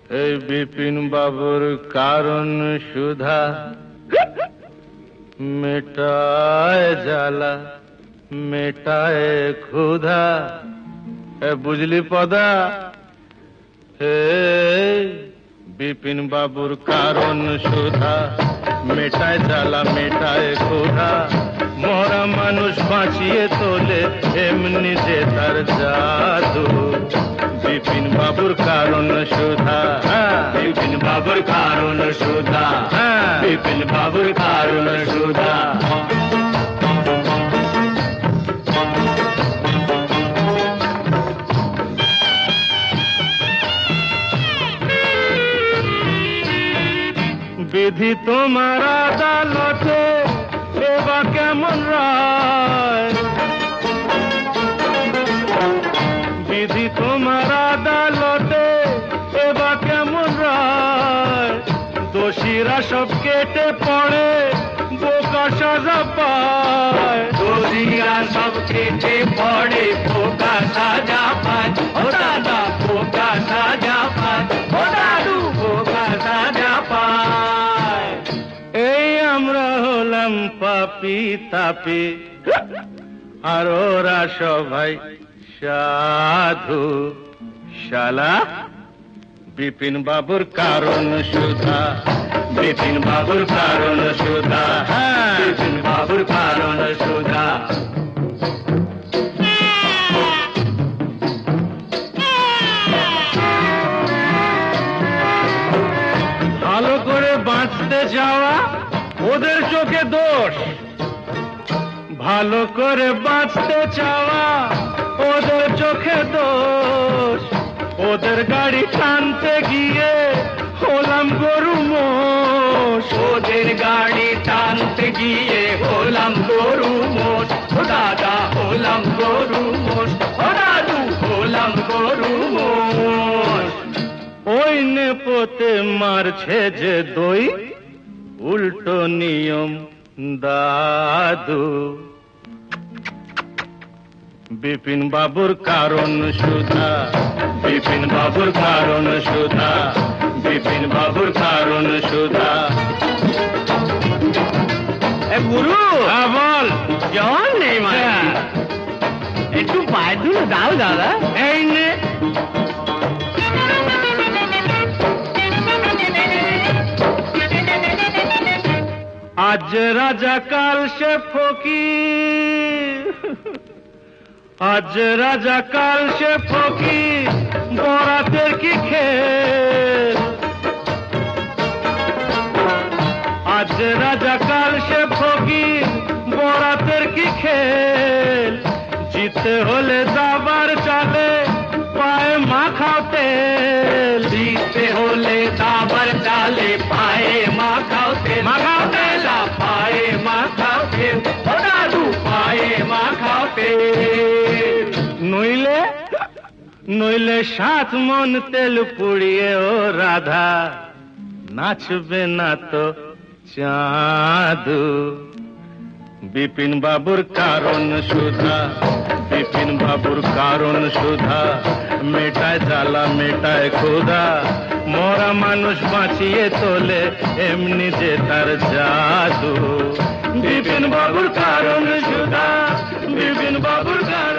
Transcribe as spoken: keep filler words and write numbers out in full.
এই বিপিন বাবুর কারণ সুধা মেটায় জ্বালা মেটায় ক্ষুধা। বুঝলি পদা? হে বিপিন বাবুর কারণ সুধা মেটায় জ্বালা মেটায় ক্ষুধা। মরা মানুষ বাঁচিয়ে তোলে এমনি যে তার জাদু। বিপিন বাবুর কারণ সুধা, বিপিন বাবুর কারণ সুধা, বিপিন বাবুর কারণ সুধা। বিধি তোমার আদালতে এবার কেমন রায়? বিধি তোমার আদালতে এবার কেমন রায়? দোষীরা সব কেটে পড়ে বোকা সাজা পায়। দোষীরা সব কেটে পড়ে বোকা সাজা পায়। ও দাদা বোকা সাজা পায়, ও দাদু বোকা সাজা পায়। এই আমরা হলাম পাপি তাপি আর ওরা সবাই সাধু। শালা বিপিন বাবুর কারণ সুধা, বিপিন বাবুর কারণ সুধা, বিপিন বাবুর কারণ সুধা। ভালো করে বাঁচতে যাওয়া ওদের চোখে দোষ, ভালো করে বাঁচতে চাওয়া ওদের চোখে দোষ। ওদের গাড়ি টানতে গিয়ে হলাম গরু মোষ, ওদের গাড়ি টানতে গিয়ে হলাম গরু মোষ। ও দাদা হলাম গরু মোষ, ও দাদু হলাম গরু মোষ। ওই নেপোতে মারছে যে দই উল্টো নিয়ম দাদু। বিপিন বাবুর কারণ সুধা, বিপিন বাবুর কারণ সুধা, বিপিন বাবুর কারণ সুধা। এ গুরু বল জন নেই মানে একটু পায়ে দুটো দাও দাদা। এই নে আজ রাজা কাল সে ফকির, আজ রাজা কাল সে ফকির বরাতের কি খেল। আজ রাজা কাল সে ফকির বরাতের কি খেল। জিতে হলে দাবার চালে পায়ে মাখাও তেল, জিতে হলে দাবার চালে পায়ে মাখাও তেল, মাখাও তেল পায়ে মাখাও তেল, দাদু পায়ে মাখাও তেল। নইলে নইলে সাত মন তেল পুড়িয়ে ও রাধা নাচবে না তো চাঁদু। বিপিন বাবুর কারণ সুধা, বিপিন বাবুর কারণ সুধা মেটায় জ্বালা মেটায় ক্ষুধা। মরা মানুষ বাঁচিয়ে তোলে এমনি যে তার জাদু। বিপিন বাবুর কারণ সুধা, বিপিন বাবুর কারণ